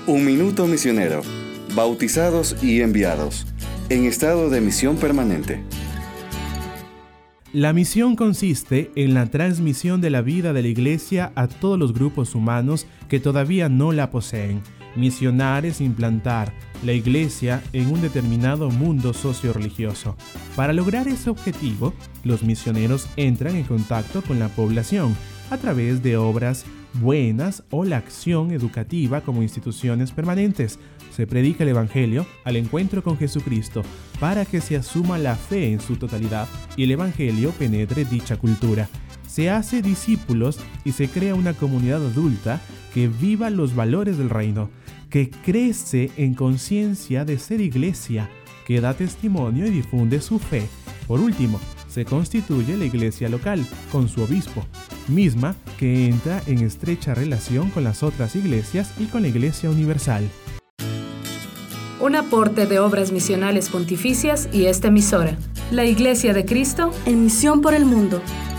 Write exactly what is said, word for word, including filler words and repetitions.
Un minuto misionero, bautizados y enviados, en estado de misión permanente. La misión consiste en la transmisión de la vida de la Iglesia a todos los grupos humanos que todavía no la poseen. Misionar es implantar la Iglesia en un determinado mundo socio-religioso. Para lograr ese objetivo, los misioneros entran en contacto con la población a través de obras buenas o la acción educativa como instituciones permanentes. Se predica el Evangelio al encuentro con Jesucristo para que se asuma la fe en su totalidad y el Evangelio penetre dicha cultura. Se hace discípulos y se crea una comunidad adulta que viva los valores del reino, que crece en conciencia de ser iglesia, que da testimonio y difunde su fe. Por último, se constituye la iglesia local con su obispo, misma que entra en estrecha relación con las otras iglesias y con la Iglesia Universal. Un aporte de Obras Misionales Pontificias y esta emisora, la Iglesia de Cristo, en misión por el mundo.